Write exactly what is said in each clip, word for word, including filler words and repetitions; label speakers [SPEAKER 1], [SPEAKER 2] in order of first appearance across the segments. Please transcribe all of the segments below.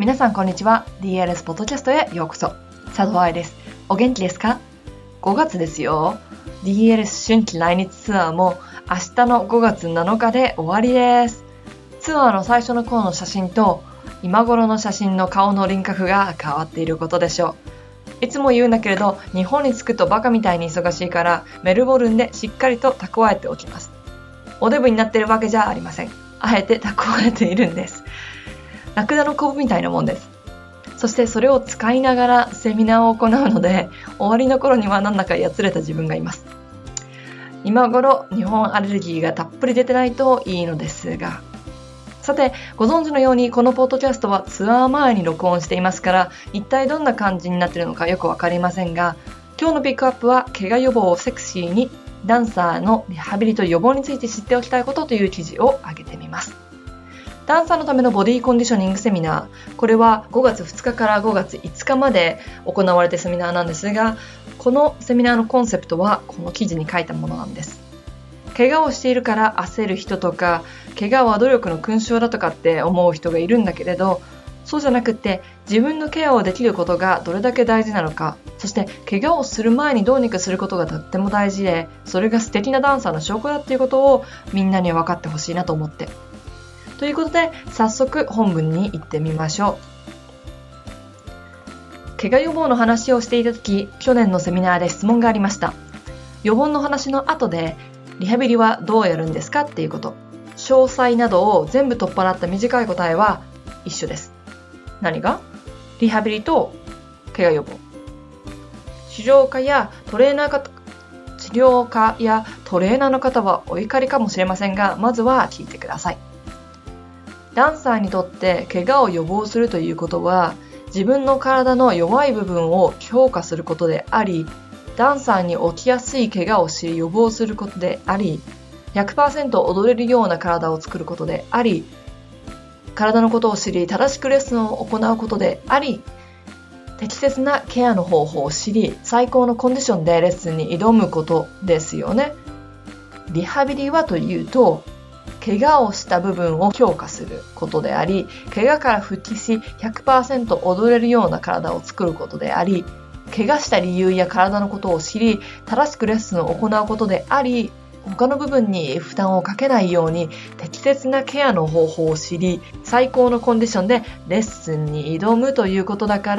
[SPEAKER 1] 皆さんこんにちは。 ディーエルエス ポッドキャストへようこそ。佐藤愛です。お元気ですか？ごがつですよ。 ディーエルエス 春季来日ツアーも明日のごがつなのかで終わりです。ツアーの最初の頃の写真と今頃の写真の顔の輪郭が変わっていることでしょう。いつも言うんだけれど、日本に着くとバカみたいに忙しいからメルボルンでしっかりと蓄えておきます。おデブになっているわけじゃありません。あえて蓄えているんです。ラクダのコブみたいなもんです。そしてそれを使いながらセミナーを行うので、終わりの頃にはなんだかやつれた自分がいます。今頃日本アレルギーがたっぷり出てないといいのですが、さてご存知のようにこのポッドキャストはツアー前に録音していますから、一体どんな感じになっているのかよくわかりませんが、今日のピックアップは怪我予防をセクシーに、ダンサーのリハビリと予防について知っておきたいことという記事を上げてみます。ダンサーのためのボディコンディショニングセミナー、これはごがつふつかからごがついつかまで行われたセミナーなんですが、このセミナーのコンセプトはこの記事に書いたものなんです。怪我をしているから焦る人とか、怪我は努力の勲章だとかって思う人がいるんだけれど、そうじゃなくって自分のケアをできることがどれだけ大事なのか、そして怪我をする前にどうにかすることがとっても大事で、それが素敵なダンサーの証拠だっていうことをみんなに分かってほしいなと思って。ということで早速本文に行ってみましょう。怪我予防の話をしていた時、去年のセミナーで質問がありました。予防の話の後でリハビリはどうやるんですかっていうこと、詳細などを全部取っ払った短い答えは一緒です。何が？リハビリと怪我予防。治療家やトレーナーか治療家やトレーナーの方はお怒りかもしれませんが、まずは聞いてください。ダンサーにとって怪我を予防するということは、自分の体の弱い部分を強化することであり、ダンサーに起きやすい怪我を知り予防することであり、ひゃくパーセント 踊れるような体を作ることであり、体のことを知り正しくレッスンを行うことであり、適切なケアの方法を知り、最高のコンディションでレッスンに挑むことですよね。リハビリはというと、怪我をした部分を強化することであり、怪我から復帰し ひゃくパーセント 踊れるような体を作ることであり、怪我した理由や体のことを知り、正しくレッスンを行うことであり、他の部分に負担をかけないように適切なケアの方法を知り、最高のコンディションでレッスンに挑むということだから、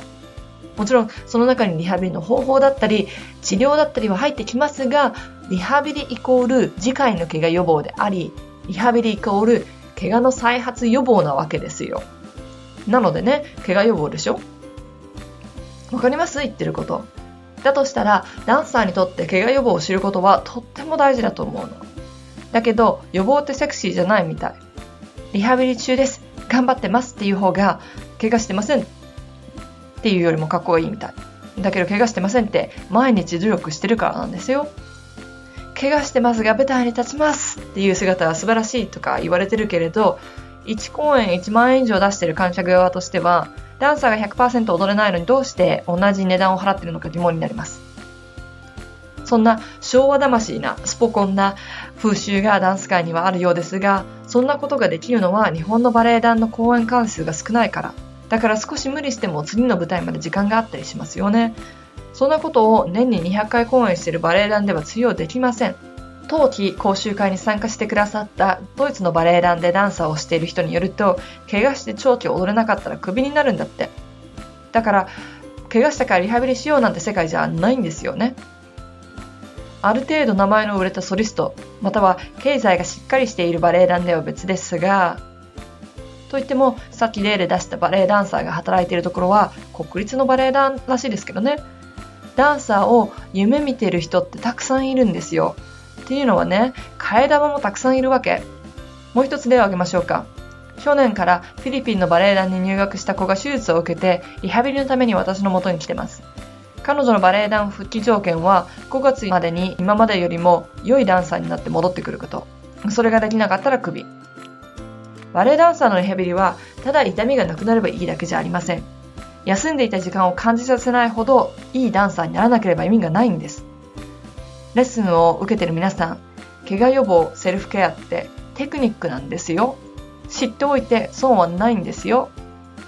[SPEAKER 1] もちろんその中にリハビリの方法だったり治療だったりは入ってきますが、リハビリイコール次回の怪我予防であり、リハビリイコール怪我の再発予防なわけですよ。なのでね、怪我予防でしょ？わかります？言ってること。だとしたらダンサーにとって怪我予防を知ることはとっても大事だと思うの。だけど予防ってセクシーじゃないみたい。リハビリ中です、頑張ってますっていう方が、怪我してませんっていうよりもかっこいいみたい。だけど怪我してませんって毎日努力してるからなんですよ。怪我してますが舞台に立ちますっていう姿は素晴らしいとか言われてるけれど、いち公演いちまんえん以上出してる観客側としては、ダンサーが ひゃくパーセント 踊れないのにどうして同じ値段を払ってるのか疑問になります。そんな昭和魂なスポコンな風習がダンス界にはあるようですが、そんなことができるのは日本のバレエ団の公演回数が少ないから。だから少し無理しても次の舞台まで時間があったりしますよね。そんなことを年ににひゃっかい公演しているバレエ団では通用できません。冬季講習会に参加してくださったドイツのバレエ団でダンサーをしている人によると、怪我して長期踊れなかったらクビになるんだって。だから怪我したからリハビリしようなんて世界じゃないんですよね。ある程度名前の売れたソリスト、または経済がしっかりしているバレエ団では別ですが、といってもさっき例で出したバレエダンサーが働いているところは国立のバレエ団らしいですけどね。ダンサーを夢見てる人ってたくさんいるんですよ。っていうのはね、替え玉もたくさんいるわけ。もう一つ例を挙げましょうか。去年からフィリピンのバレエ団に入学した子が手術を受けてリハビリのために私の元に来てます。彼女のバレエ団復帰条件はごがつまでに今までよりも良いダンサーになって戻ってくること。それができなかったらクビ。バレエダンサーのリハビリはただ痛みがなくなればいいだけじゃありません。休んでいた時間を感じさせないほどいいダンサーにならなければ意味がないんです。レッスンを受けている皆さん、怪我予防セルフケアってテクニックなんですよ。知っておいて損はないんですよ。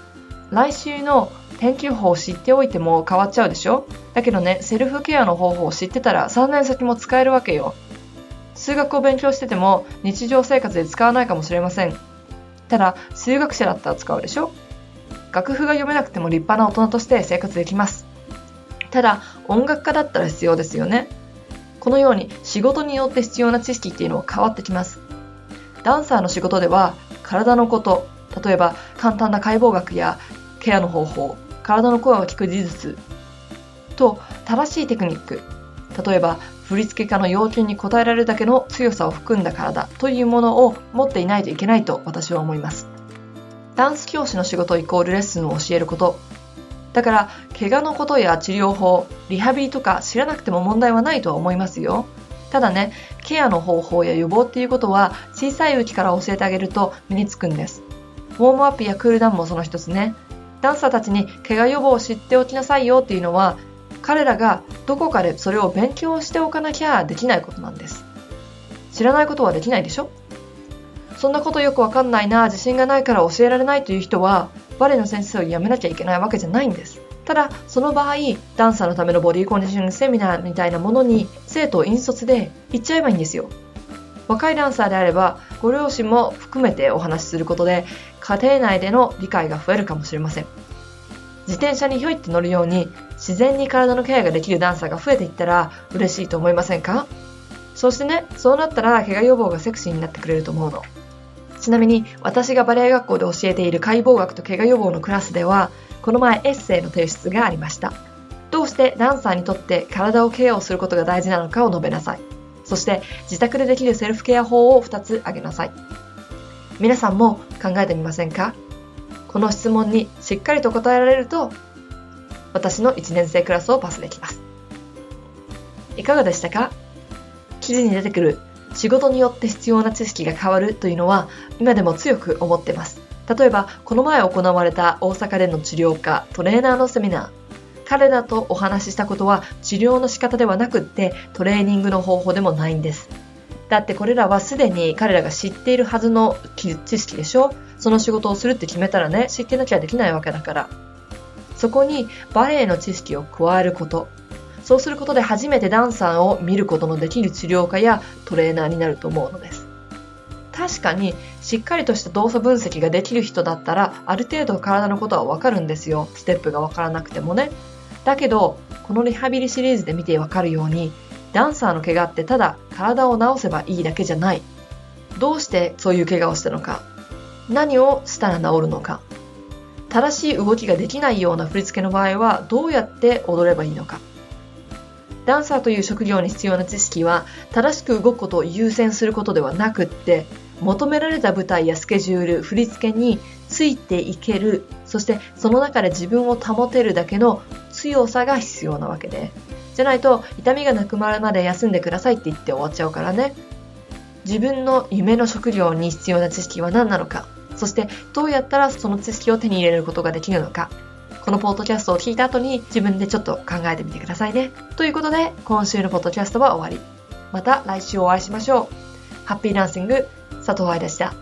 [SPEAKER 1] 来週の天気予報を知っておいても変わっちゃうでしょ。だけどね、セルフケアの方法を知ってたらさんねん先も使えるわけよ。数学を勉強してても日常生活で使わないかもしれません。ただ、数学者だったら使うでしょ。楽譜が読めなくても立派な大人として生活できます。ただ、音楽家だったら必要ですよね。このように仕事によって必要な知識っていうのは変わってきます。ダンサーの仕事では体のこと、例えば簡単な解剖学やケアの方法、体の声を聞く技術と正しいテクニック、例えば振付家の要求に応えられるだけの強さを含んだ体というものを持っていないといけないと私は思います。ダンス教師の仕事イコールレッスンを教えること。だから、怪我のことや治療法、リハビリとか知らなくても問題はないとは思いますよ。ただね、ケアの方法や予防っていうことは小さいうちから教えてあげると身につくんです。ウォームアップやクールダウンもその一つね。ダンサーたちに怪我予防を知っておきなさいよっていうのは、彼らがどこかでそれを勉強しておかなきゃできないことなんです。知らないことはできないでしょ。そんなことよくわかんないな、自信がないから教えられないという人は、バレエの先生を辞めなきゃいけないわけじゃないんです。ただ、その場合、ダンサーのためのボディコンディショニングセミナーみたいなものに生徒を引率で行っちゃえばいいんですよ。若いダンサーであれば、ご両親も含めてお話しすることで、家庭内での理解が増えるかもしれません。自転車にひょいって乗るように、自然に体のケアができるダンサーが増えていったら嬉しいと思いませんか？そしてね、そうなったら怪我予防がセクシーになってくれると思うの。ちなみに私がバレエ学校で教えている解剖学と怪我予防のクラスでは、この前エッセイの提出がありました。どうしてダンサーにとって体をケアをすることが大事なのかを述べなさい。そして自宅でできるセルフケア法をふたつ挙げなさい。皆さんも考えてみませんか？この質問にしっかりと答えられると、私のいちねん生クラスをパスできます。いかがでしたか？記事に出てくる仕事によって必要な知識が変わるというのは今でも強く思っています。例えばこの前行われた大阪での治療家トレーナーのセミナー、彼らとお話ししたことは治療の仕方ではなくってトレーニングの方法でもないんです。だってこれらはすでに彼らが知っているはずの知識でしょ。その仕事をするって決めたらね、知ってなきゃできないわけだから、そこにバレエの知識を加えること、そうすることで初めてダンサーを見ることのできる治療家やトレーナーになると思うのです。確かにしっかりとした動作分析ができる人だったらある程度体のことはわかるんですよ。ステップがわからなくてもね。だけどこのリハビリシリーズで見てわかるように、ダンサーの怪我ってただ体を治せばいいだけじゃない。どうしてそういう怪我をしたのか、何をしたら治るのか、正しい動きができないような振り付けの場合はどうやって踊ればいいのか。ダンサーという職業に必要な知識は正しく動くことを優先することではなくって、求められた舞台やスケジュール、振り付けについていける、そしてその中で自分を保てるだけの強さが必要なわけで、じゃないと痛みがなくなるまで休んでくださいって言って終わっちゃうからね。自分の夢の職業に必要な知識は何なのか、そしてどうやったらその知識を手に入れることができるのか、このポッドキャストを聞いた後に自分でちょっと考えてみてくださいね。ということで今週のポッドキャストは終わり。また来週お会いしましょう。ハッピーダンシング、佐藤愛でした。